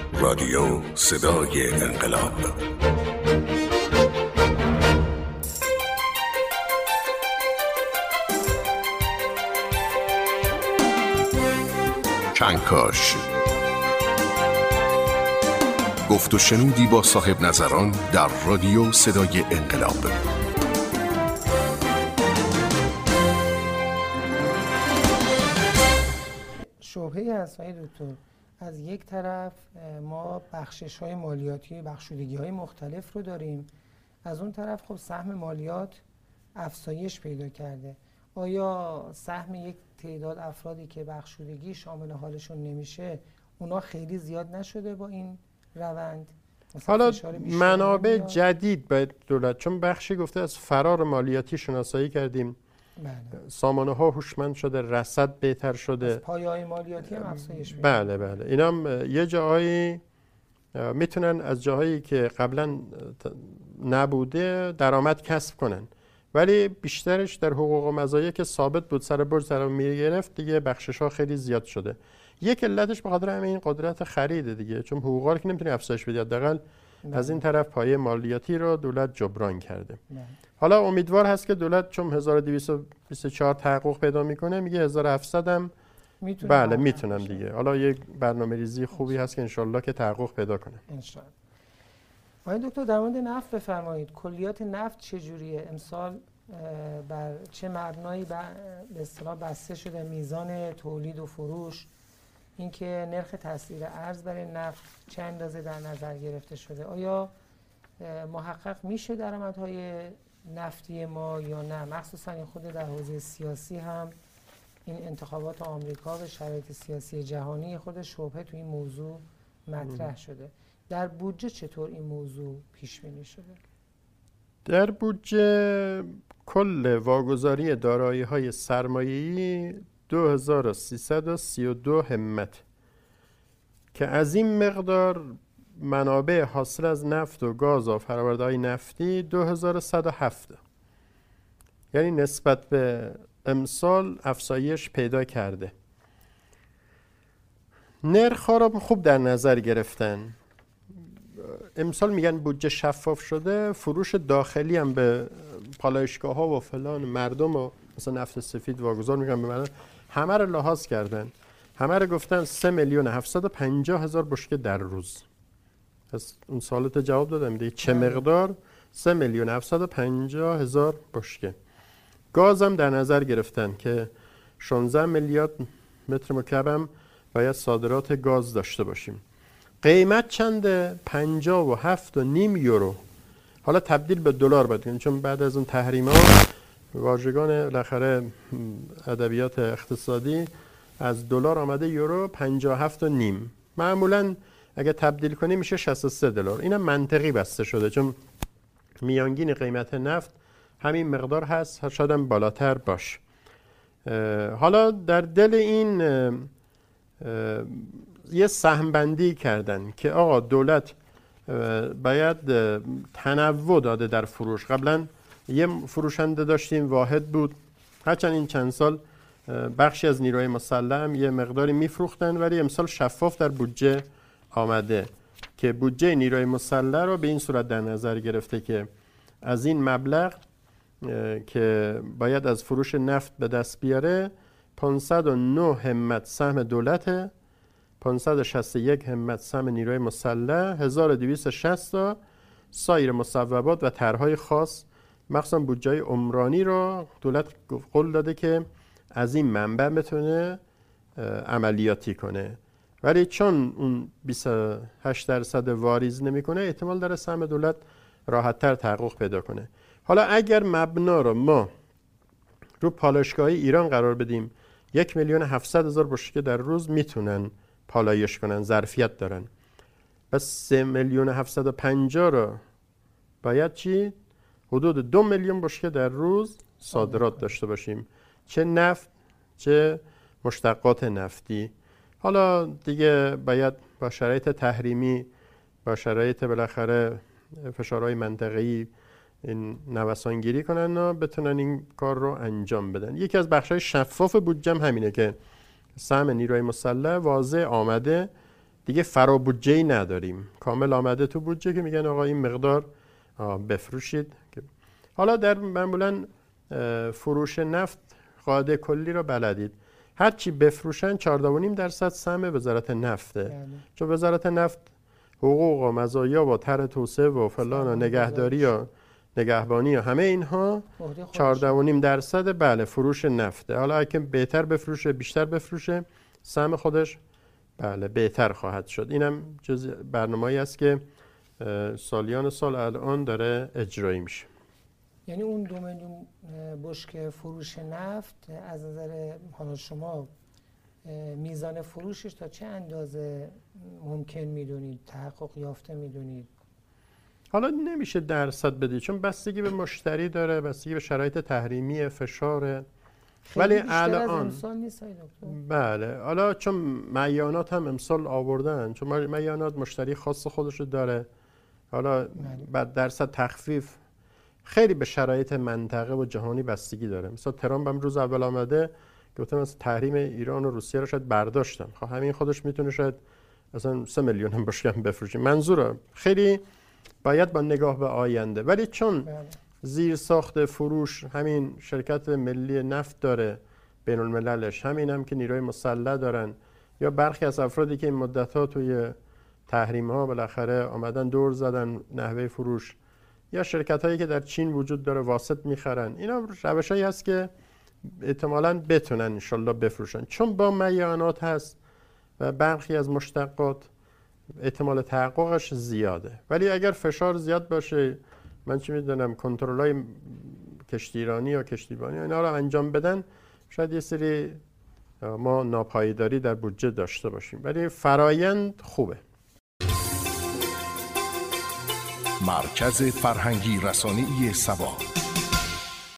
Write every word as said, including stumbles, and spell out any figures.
رادیو صدای انقلاب. کنکاش، گفت و شنودی با صاحب نظران در رادیو صدای انقلاب. شبهه‌ای هست آقای دکتر، از یک طرف ما بخشش‌های مالیاتی، بخشودگی‌های مختلف رو داریم، از اون طرف خب سهم مالیات افزایش پیدا کرده. آیا سهم یک تعداد افرادی که بخشودگی شامل حالشون نمیشه، اونا خیلی زیاد نشده با این روند؟ حالا منابع جدید باید دولت، چون بخشی گفته از فرار مالیاتی شناسایی کردیم، بله. سامانه ها هوشمند شده، رصد بهتر شده، پایه‌های مالیاتی هم افزایش پیدا. بله بله اینا هم یه جایی میتونن از جاهایی که قبلا نبوده درآمد کسب کنن، ولی بیشترش در حقوق و مزایا که ثابت بود سر برج سر میگرفت دیگه بخشش ها خیلی زیاد شده. یک علتش به خاطر همین قدرت خریده دیگه، چون حقوقا رو که نمیتونی افزایش بدی، حداقل از این طرف پایه مالیاتی رو دولت جبران کرده. نه. حالا امیدوار هست که دولت چون هزار و دویست و بیست و چهار تحقق پیدا میکنه، میگه هزار و هفتصد هم میتونم بله میتونم دیگه. حالا یک برنامه ریزی خوبی هست که انشالله که تحقق پیدا کنه انشالله. آقای دکتر در مورد نفت بفرمایید، کلیات نفت چجوریه امسال، بر چه مبنایی به اصطلاح بسته شده میزان تولید و فروش، اینکه نرخ تسعیر ارز برای نفت چه اندازه در نظر گرفته شده، آیا محقق میشه درآمدهای نفتی ما یا نه؟ مخصوصا این خود در حوزه سیاسی هم این انتخابات آمریکا و شرایط سیاسی جهانی خود شبهه تو این موضوع مطرح شده. در بودجه چطور این موضوع پیش بینی شده؟ در بودجه کل واگذاری دارایی‌های سرمایه‌ای دو هزار و سیصد و سی و دو همت که از این مقدار منابع حاصل از نفت و گاز و فرآورده‌های نفتی دو هزار و صد و هفت، یعنی نسبت به امسال افزایش پیدا کرده. نرخ‌ها را خوب در نظر گرفتن. امسال میگن بودجه شفاف شده، فروش داخلی هم به پالایشگاه‌ها و فلان مردم و مثلا نفت سفید واگذار میگن به مردم، همه رو لحاظ کردن، همه رو گفتن سه میلیون هفتصد و پنجاه هزار بشکه در روز. از اون سوالات جواب دادم دیگه، چه مقدار؟ سه میلیون هفتصد و پنجاه هزار بشکه. گاز هم در نظر گرفتن که شانزده میلیارد متر مکعب هم باید صادرات گاز داشته باشیم. قیمت چنده؟ پنجاه و هفت و نیم یورو. حالا تبدیل به دلار باید، چون بعد از اون تحریم‌ها واژگان بالاخره ادبیات اقتصادی از دلار آمده یورو، پنجاه و هفت و نیم. معمولاً اگه تبدیل کنی میشه شصت و سه دلار. اینم منطقی بسته شده چون میانگین قیمت نفت همین مقدار هست، شاید هم بالاتر باش. حالا در دل این یه سهم بندی کردن که آقا دولت باید تنوع داده در فروش. قبلا یه فروشنده داشتیم واحد بود، هرچند این چند سال بخشی از نیروی مسلح هم یه مقداری میفروختن، ولی امسال شفاف در بودجه آمده که بودجه نیروی مسلح رو به این صورت در نظر گرفته که از این مبلغ که باید از فروش نفت به دست بیاره پانصد و نه همت سهم دولت، پانصد و شصت و یک همت سهم نیروی مسلح، هزار و دویست و شصت تا سایر مصوبات و طرح‌های خاص، مخصوصا بودجه عمرانی رو دولت قول داده که از این منبع بتونه عملیاتی کنه، ولی چون اون بیست و هشت درصد واریز نمیکنه احتمال داره سهم دولت راحت‌تر تحقق پیدا کنه. حالا اگر مبنا رو ما رو پالایشگاه‌های ایران قرار بدیم، یک میلیون هفتصد هزار بشکه در روز میتونن پالایش کنن، ظرفیت دارن. پس سه میلیون هفتصد و پنجاه رو باید چی؟ حدود دو میلیون بشکه در روز صادرات داشته باشیم، چه نفت چه مشتقات نفتی. حالا دیگه باید با شرایط تحریمی، با شرایط بالاخره فشارهای منطقه‌ای این نوسان گیری کنن و بتونن این کار رو انجام بدن. یکی از بخش‌های شفاف بودجه همینه که سهم نیروی مسلح واضح آمده دیگه فرا بودجه‌ای نداریم، کامل آمده تو بودجه که میگن آقا این مقدار بفروشید. حالا در معمولا فروش نفت قاعده کلی رو بلدید، هر چی بفروشن چهارده و نیم درصد سهم وزارت نفته. یعنی. چون وزارت نفت حقوق و مزایا و طرح توسعه و فلان و نگهداری و نگهبانی و همه اینها چهارده و نیم درصد بله فروش نفته. حالا اگه بهتر بفروشه بیشتر بفروشه سهم خودش بله بهتر خواهد شد. اینم جز برنامه‌ای است که سالیان سال الان داره اجرایی میشه. یعنی اون دو میلیون بشکه فروش نفت از نظر حالا شما میزان فروشش تا چه اندازه ممکن میدونید تحقق یافته میدونید؟ حالا نمیشه درصد بدید چون بستگی به مشتری داره، بستگی به شرایط تحریمی، فشاره. ولی الان امسال نیست دکتر. بله حالا چون میانات هم امسال آوردن، چون میانات مشتری خاص خودش داره، حالا بعد درصد تخفیف خیلی به شرایط منطقه و جهانی بستگی داره. مثلا ترامپ هم روز اول آمده گفتم از تحریم ایران و روسیه رو شاید برداشتن، خب همین خودش میتونه شاید مثلا سه میلیون هم بشکن بفروشیم. منظورم خیلی باید با نگاه به آینده. ولی چون زیر ساخت فروش همین شرکت ملی نفت داره بین المللش، همین هم که نیروی مسلح دارن، یا برخی از افرادی که این مدت ها توی تحریم ها بالاخره آمدن دور زدن نحوه فروش، یا شرکت هایی که در چین وجود داره واسط میخرن، اینا روش هایی هست که احتمالاً بتونن انشالله بفروشن. چون با میانات هست و برخی از مشتقات احتمال تحققش زیاده. ولی اگر فشار زیاد باشه، من چی میدونم کنترل‌های کشتیرانی یا کشتیبانی اینا رو انجام بدن، شاید یه سری ما ناپایداری در بودجه داشته باشیم. ولی فرایند خوبه. مرکز فرهنگی رسانه‌ای سبا.